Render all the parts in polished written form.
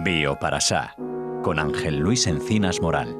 Bioparashá, con Ángel Luis Encinas Moral.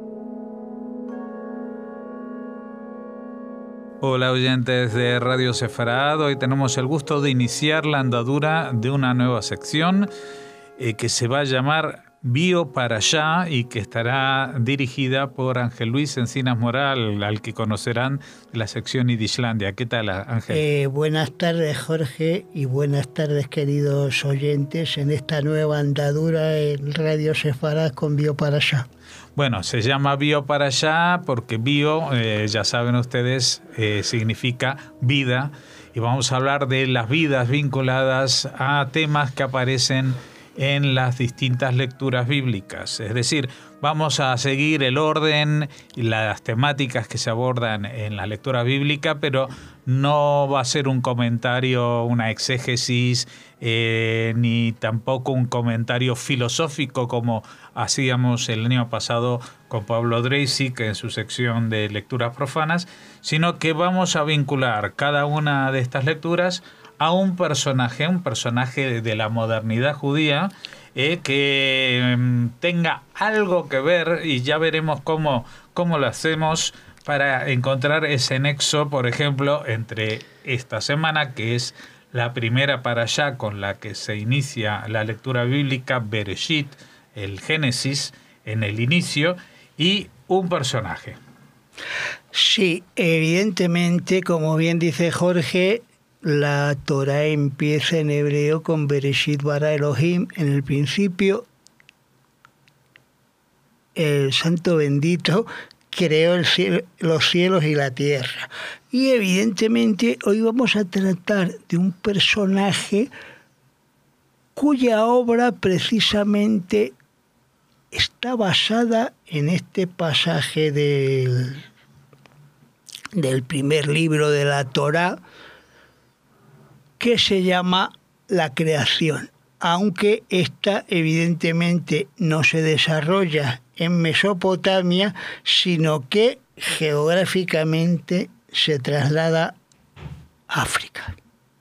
Hola oyentes de Radio Sefarad, hoy tenemos el gusto de iniciar la andadura de una nueva sección que se va a llamar Bioparashá y que estará dirigida por Ángel Luis Encinas Moral, al que conocerán de la sección Yidishlandia. ¿Qué tal, Ángel? Buenas tardes, Jorge, y buenas tardes, queridos oyentes, en esta nueva andadura en Radio Sefarad con Bioparashá. Bueno, se llama Bioparashá porque bio, ya saben ustedes, significa vida, y vamos a hablar de las vidas vinculadas a temas que aparecen en las distintas lecturas bíblicas. Es decir, vamos a seguir el orden y las temáticas que se abordan en la lectura bíblica, pero no va a ser un comentario, una exégesis, ni tampoco un comentario filosófico como hacíamos el año pasado con Pablo Dreisig en su sección de lecturas profanas, sino que vamos a vincular cada una de estas lecturas a un personaje de la modernidad judía que tenga algo que ver, y ya veremos cómo lo hacemos para encontrar ese nexo, por ejemplo, entre esta semana, que es la primera parashá con la que se inicia la lectura bíblica, Bereshit, el Génesis, en el inicio, y un personaje. Sí, evidentemente, como bien dice Jorge, la Torá empieza en hebreo con Bereshit bara Elohim, en el principio el Santo Bendito creó los cielos y la tierra. Y evidentemente hoy vamos a tratar de un personaje cuya obra precisamente está basada en este pasaje del primer libro de la Torá, que se llama la creación, aunque esta evidentemente no se desarrolla en Mesopotamia, sino que geográficamente se traslada a África.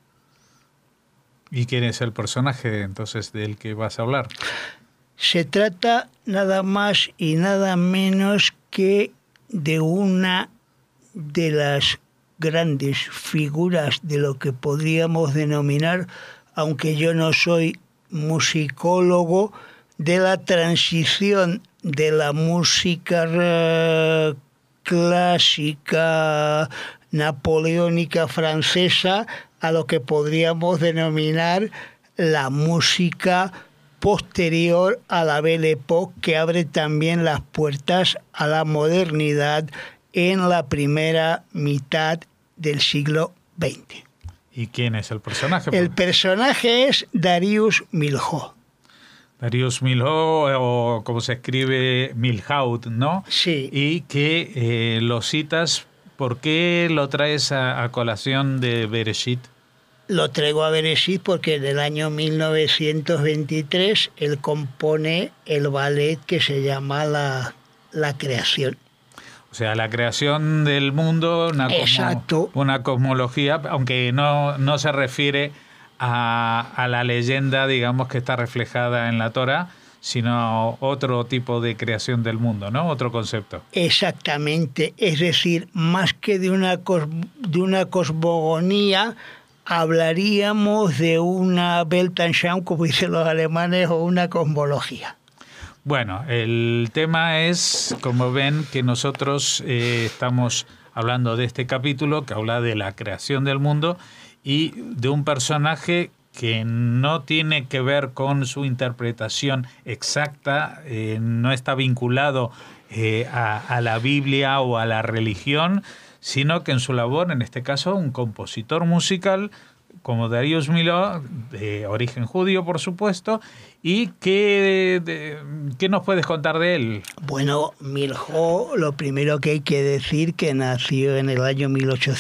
¿Y quién es el personaje entonces del que vas a hablar? Se trata nada más y nada menos que de una de las grandes figuras de lo que podríamos denominar, aunque yo no soy musicólogo, de la transición de la música clásica napoleónica francesa a lo que podríamos denominar la música posterior a la Belle Époque, que abre también las puertas a la modernidad en la primera mitad del siglo XX. ¿Y quién es el personaje? El personaje es Darius Milhaud. Darius Milhaud, o como se escribe, Milhaud, ¿no? Sí. Y que lo citas, ¿por qué lo traes a colación de Bereshit? Lo traigo a Bereshit porque en el año 1923 él compone el ballet que se llama La Creación. O sea, la creación del mundo, una cosmología, aunque no se refiere a la leyenda, digamos, que está reflejada en la Torá, sino otro tipo de creación del mundo, ¿no? Otro concepto. Exactamente, es decir, más que de una cosmogonía, hablaríamos de una Weltanschauung, como dicen los alemanes, o una cosmología. Bueno, el tema es, como ven, que nosotros estamos hablando de este capítulo que habla de la creación del mundo y de un personaje que no tiene que ver con su interpretación exacta, no está vinculado a la Biblia o a la religión, sino que en su labor, en este caso, un compositor musical como Darius Milhaud, de origen judío, por supuesto. ¿Y qué nos puedes contar de él? Bueno, Milhaud, lo primero que hay que decir que nació en el año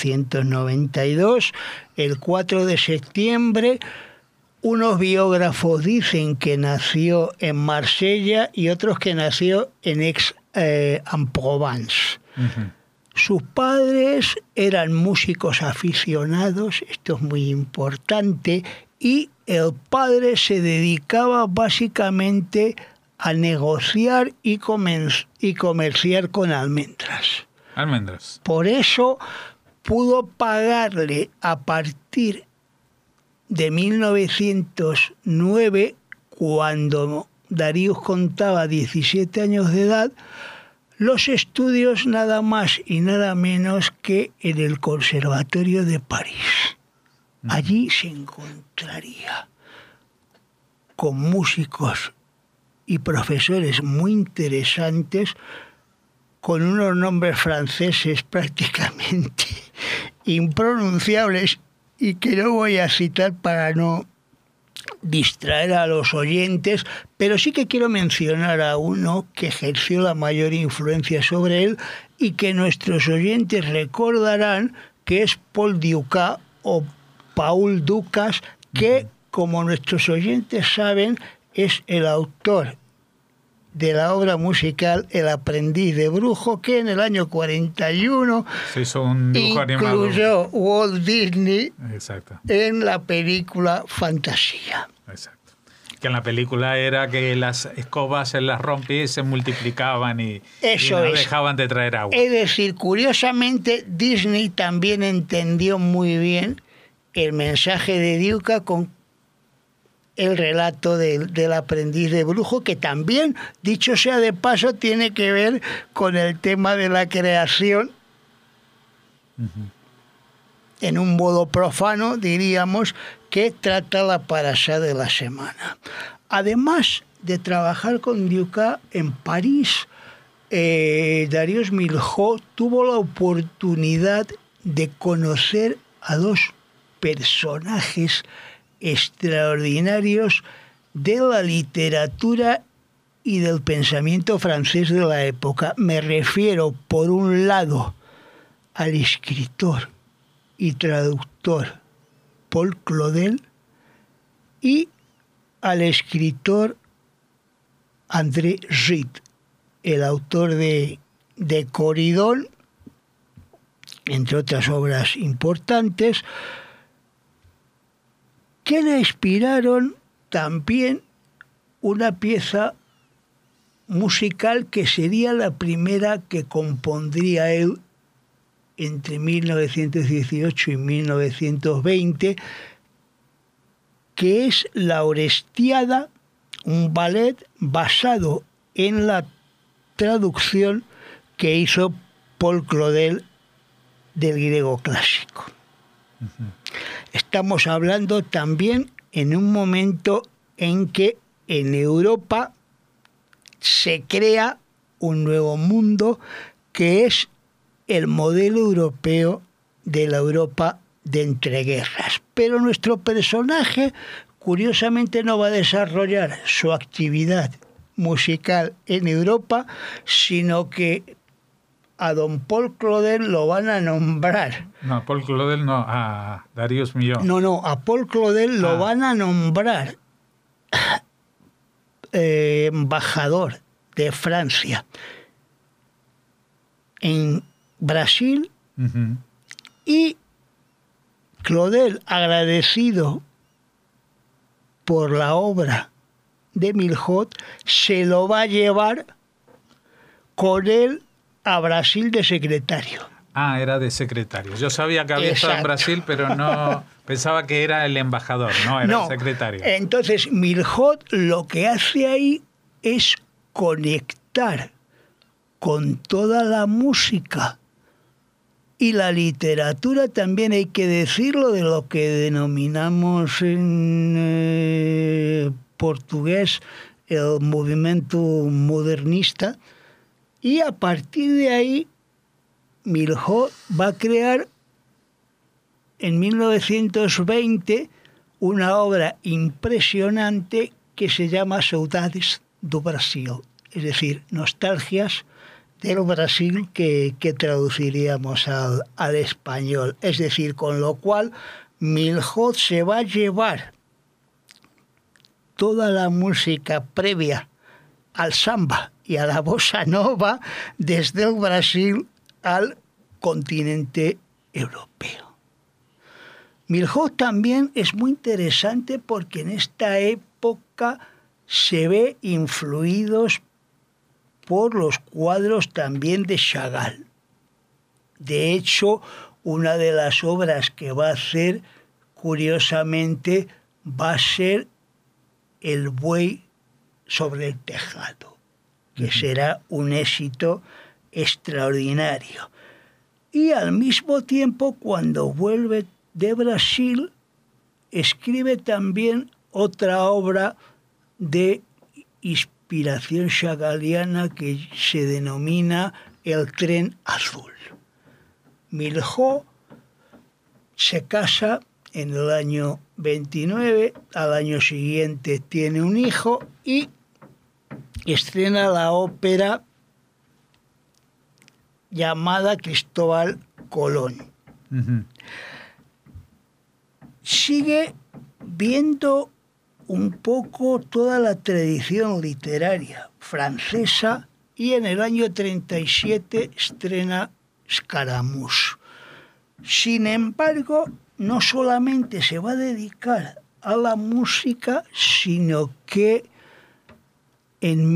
1892, el 4 de septiembre. Unos biógrafos dicen que nació en Marsella y otros que nació en Aix-en-Provence. Uh-huh. Sus padres eran músicos aficionados, esto es muy importante. y el padre se dedicaba básicamente a negociar y comerciar con almendras. Almendras. Por eso pudo pagarle a partir de 1909, cuando Darius contaba 17 años de edad, los estudios nada más y nada menos que en el Conservatorio de París. Allí se encontraría con músicos y profesores muy interesantes, con unos nombres franceses prácticamente impronunciables y que no voy a citar para no distraer a los oyentes, pero sí que quiero mencionar a uno que ejerció la mayor influencia sobre él y que nuestros oyentes recordarán, que es Paul Dukas o Paul Dukas, que, como nuestros oyentes saben, es el autor de la obra musical El aprendiz de brujo, que en el año 41 se hizo un dibujo incluyó animado. Walt Disney. Exacto. En la película Fantasía. Exacto. Que en la película era que las escobas se las rompían y se multiplicaban y no dejaban de traer agua. Es decir, curiosamente, Disney también entendió muy bien el mensaje de Dukas con el relato del aprendiz de brujo, que también, dicho sea de paso, tiene que ver con el tema de la creación. En un modo profano, diríamos, que trata la parashá de la semana. Además de trabajar con Dukas en París, Darius Milhaud tuvo la oportunidad de conocer a dos personajes extraordinarios de la literatura y del pensamiento francés de la época. Me refiero, por un lado, al escritor y traductor Paul Claudel y al escritor André Gide, el autor de Coridon, entre otras obras importantes, que le inspiraron también una pieza musical que sería la primera que compondría él entre 1918 y 1920, que es la Orestiada, un ballet basado en la traducción que hizo Paul Claudel del griego clásico. Estamos hablando también en un momento en que en Europa se crea un nuevo mundo, que es el modelo europeo de la Europa de entreguerras. Pero nuestro personaje, curiosamente, no va a desarrollar su actividad musical en Europa, sino que a don Paul Claudel lo van a nombrar. No, a Paul Claudel no, a Darius Milhaud. No, a Paul Claudel lo van a nombrar embajador de Francia en Brasil, y Claudel, agradecido por la obra de Milhaud, se lo va a llevar con él a Brasil de secretario. Ah, era de secretario. Yo sabía que había estado en Brasil, pero no pensaba que era el embajador, no, era el secretario. Entonces, Milhaud lo que hace ahí es conectar con toda la música y la literatura, también hay que decirlo, de lo que denominamos en portugués el movimiento modernista, y a partir de ahí Milhaud va a crear en 1920 una obra impresionante que se llama Saudades do Brasil, es decir, nostalgias del Brasil, que traduciríamos al español. Es decir, con lo cual Milhaud se va a llevar toda la música previa al samba y a la bossa nova desde el Brasil al continente europeo. Milhaud también es muy interesante porque en esta época se ve influidos por los cuadros también de Chagall. De hecho, una de las obras que va a hacer, curiosamente, va a ser El buey sobre el tejado, que será un éxito extraordinario. Y al mismo tiempo, cuando vuelve de Brasil, escribe también otra obra de inspiración chagalliana que se denomina El tren azul. Milhaud se casa en el año 29, al año siguiente tiene un hijo y estrena la ópera llamada Cristóbal Colón. Ujú. Sigue viendo un poco toda la tradición literaria francesa y en el año 37 estrena Scaramouche. Sin embargo, no solamente se va a dedicar a la música, sino que en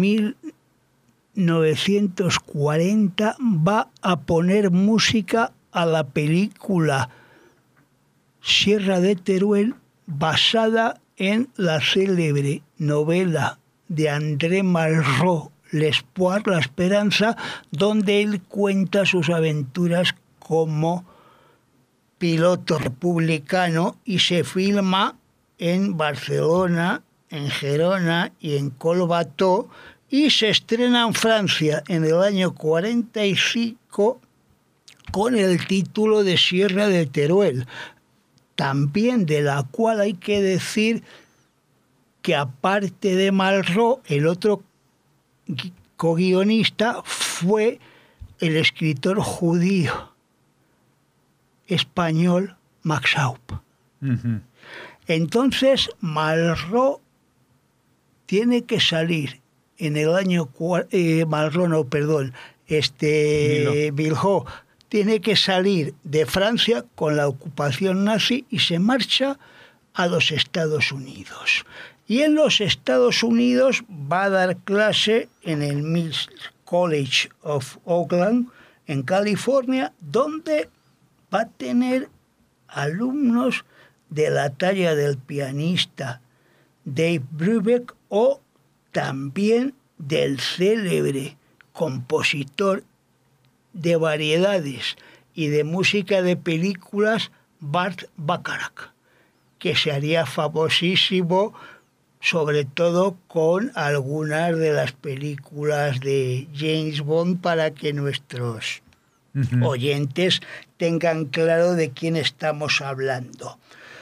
1940 va a poner música a la película Sierra de Teruel, basada en la célebre novela de André Malraux, L'Espoir, La Esperanza, donde él cuenta sus aventuras como piloto republicano y se filma en Barcelona, en Gerona y en Collbató, y se estrena en Francia en el año 45 con el título de Sierra de Teruel, también de la cual hay que decir que aparte de Malraux, el otro co-guionista fue el escritor judío español Max Haupt. Ujú. Entonces Malraux tiene que salir en el año Milhaud tiene que salir de Francia con la ocupación nazi y se marcha a los Estados Unidos. Y en los Estados Unidos va a dar clase en el Mills College of Oakland, en California, donde va a tener alumnos de la talla del pianista Dave Brubeck o también del célebre compositor de variedades y de música de películas Burt Bacharach, que se haría famosísimo sobre todo con algunas de las películas de James Bond, para que nuestros oyentes tengan claro de quién estamos hablando.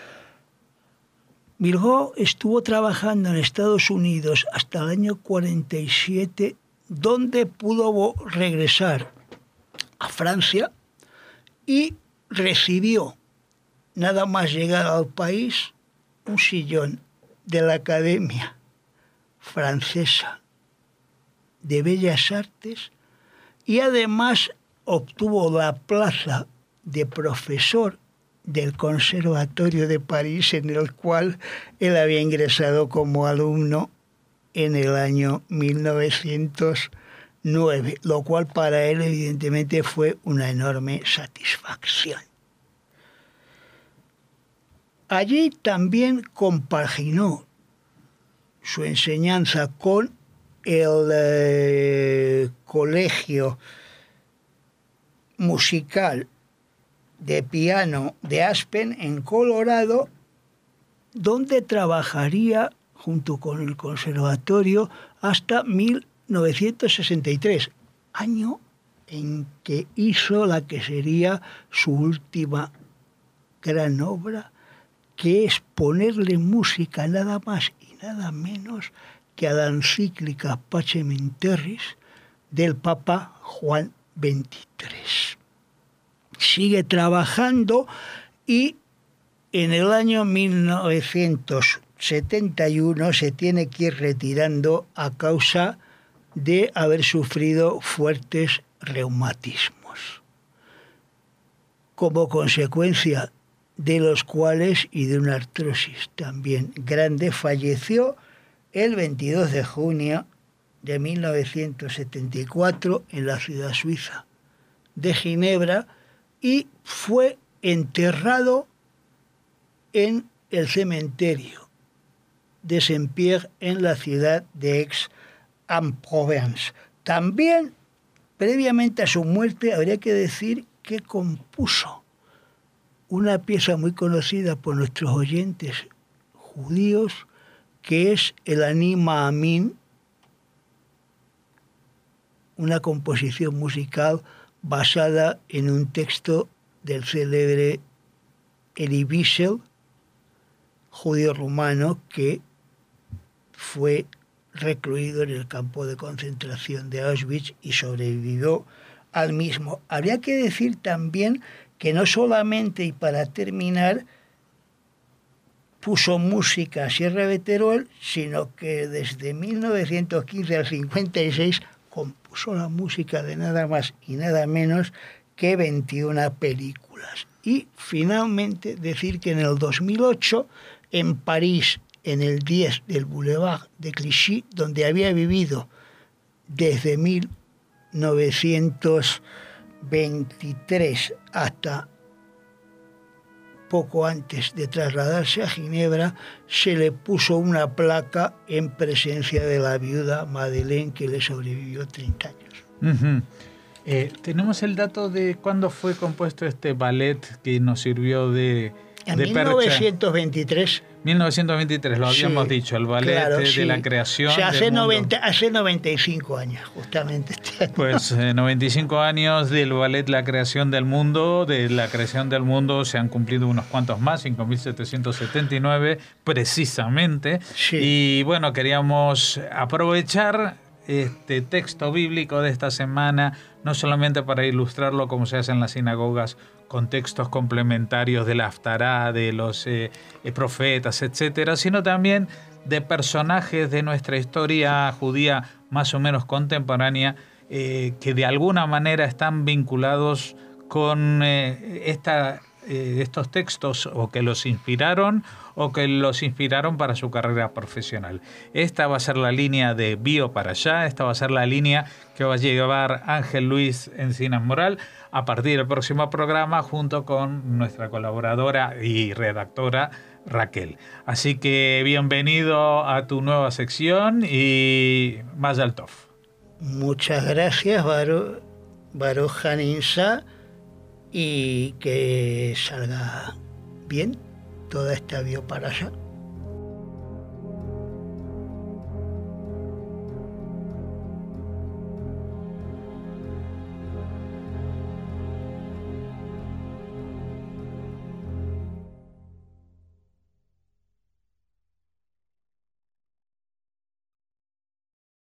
Milhaud estuvo trabajando en Estados Unidos hasta el año 47, donde pudo regresar a Francia y recibió, nada más llegar al país, un sillón de la Academia Francesa de Bellas Artes y además obtuvo la plaza de profesor del Conservatorio de París, en el cual él había ingresado como alumno en el año 1909, lo cual para él evidentemente fue una enorme satisfacción. Allí también compaginó su enseñanza con el Colegio Musical de Piano de Aspen, en Colorado, donde trabajaría junto con el conservatorio hasta 1963, año en que hizo la que sería su última gran obra, que es ponerle música nada más y nada menos que a la encíclica Pacem in Terris del Papa Juan XXIII. Sigue trabajando y en el año 1971 se tiene que ir retirando a causa de haber sufrido fuertes reumatismos. Como consecuencia de los cuales y de una artrosis también grande. Falleció el 22 de junio de 1974 en la ciudad suiza de Ginebra y fue enterrado en el cementerio de Saint-Pierre en la ciudad de Aix-en-Provence. También, previamente a su muerte, habría que decir que compuso una pieza muy conocida por nuestros oyentes judíos, que es el Anima Amin, una composición musical basada en un texto del célebre Elie Wiesel, judío rumano que fue recluido en el campo de concentración de Auschwitz y sobrevivió al mismo. Habría que decir también que no solamente, y para terminar, puso música a Sierra de Teruel, sino que desde 1915 al 56 compuso la música de nada más y nada menos que 21 películas. Y finalmente decir que en el 2008, en París, en el 10 del Boulevard de Clichy, donde había vivido desde 1923 hasta poco antes de trasladarse a Ginebra, se le puso una placa en presencia de la viuda Madeleine, que le sobrevivió 30 años. ¿Tenemos el dato de cuándo fue compuesto este ballet que nos sirvió de En de 1923. percha? 1923, lo habíamos dicho, el ballet claro, de la creación. O sea, hace del mundo. 95 años, justamente este año. Pues 95 años del ballet La creación del mundo. De la creación del mundo se han cumplido unos cuantos más, 5.779 precisamente. Sí. Y bueno, queríamos aprovechar este texto bíblico de esta semana, no solamente para ilustrarlo como se hace en las sinagogas, con textos complementarios de la Haftará, de los profetas, etcétera, sino también de personajes de nuestra historia judía más o menos contemporánea, que de alguna manera están vinculados con estos textos, o que los inspiraron para su carrera profesional. Esta va a ser la línea de Bio para allá, esta va a ser la línea que va a llevar Ángel Luis Encinas Moral a partir del próximo programa, junto con nuestra colaboradora y redactora Raquel. Así que bienvenido a tu nueva sección y Mazal Tov. Muchas gracias, Baruch Haninsa, y que salga bien toda esta bioparasha.